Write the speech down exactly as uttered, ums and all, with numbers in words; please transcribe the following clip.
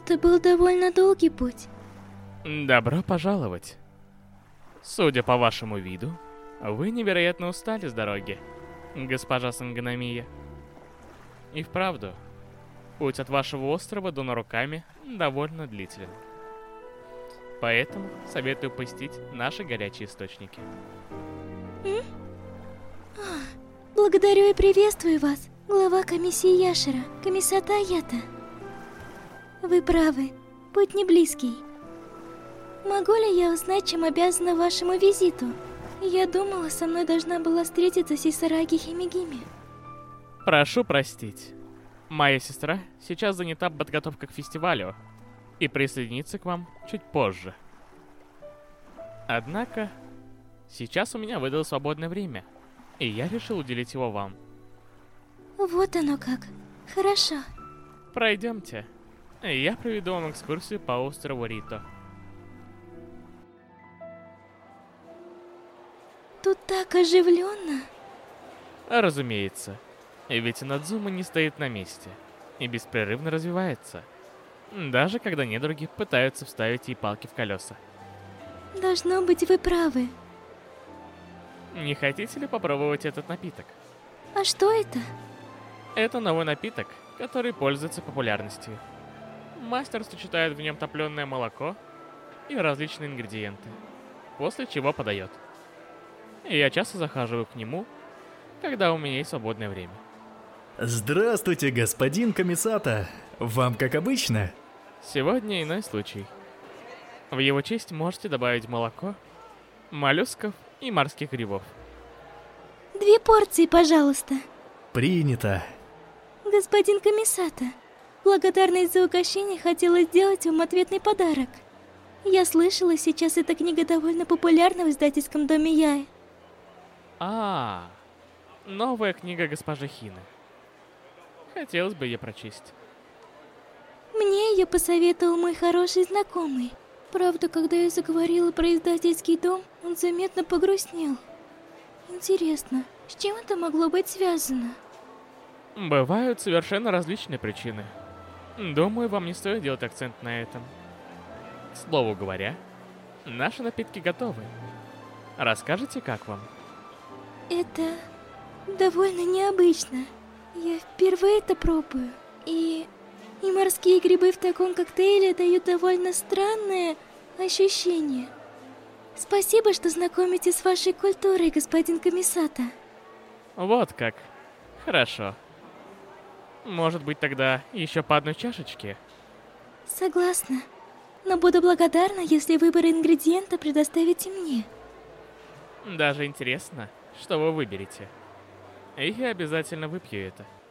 Это был довольно долгий путь. Добро пожаловать. Судя по вашему виду, вы невероятно устали с дороги, госпожа Сангономия. И вправду, путь от вашего острова до Наруками довольно длителен. Поэтому советую посетить наши горячие источники. М? А, благодарю и приветствую вас, глава комиссии Яшера, комиссата Аята. Вы правы, путь не близкий. Могу ли я узнать, чем обязана вашему визиту? Я думала, со мной должна была встретиться Сисараги Химигими. Прошу простить. Моя сестра сейчас занята подготовкой к фестивалю и присоединится к вам чуть позже. Однако, сейчас у меня выдалось свободное время, и я решил уделить его вам. Вот оно как. Хорошо. Пройдемте. Я проведу вам экскурсию по острову Рито. Тут так оживленно. Разумеется. Ведь Надзума не стоит на месте и беспрерывно развивается, даже когда недруги пытаются вставить ей палки в колеса. Должно быть, вы правы. Не хотите ли попробовать этот напиток? А что это? Это новый напиток, который пользуется популярностью. Мастер сочетает в нем топленое молоко и различные ингредиенты, после чего подает. И я часто захаживаю к нему, когда у меня есть свободное время. Здравствуйте, господин Камисата. Вам как обычно? Сегодня иной случай. В его честь можете добавить молоко, моллюсков и морских грибов. Две порции, пожалуйста. Принято. Господин Камисата, благодарность за угощение хотела сделать вам ответный подарок. Я слышала, сейчас эта книга довольно популярна в издательском доме Яи. А, новая книга госпожи Хины. Хотелось бы ее прочесть. Мне ее посоветовал мой хороший знакомый. Правда, когда я заговорила про издательский дом, он заметно погрустнел. Интересно, с чем это могло быть связано? Бывают совершенно различные причины. Думаю, вам не стоит делать акцент на этом. К слову говоря, наши напитки готовы. Расскажете, как вам? Это довольно необычно. Я впервые это пробую. И... и морские грибы в таком коктейле дают довольно странное ощущение. Спасибо, что знакомите с вашей культурой, господин Камисата. Вот как. Хорошо. Может быть, тогда еще по одной чашечке? Согласна. Но буду благодарна, если выбор ингредиента предоставите мне. Даже интересно, что вы выберете. И я обязательно выпью это.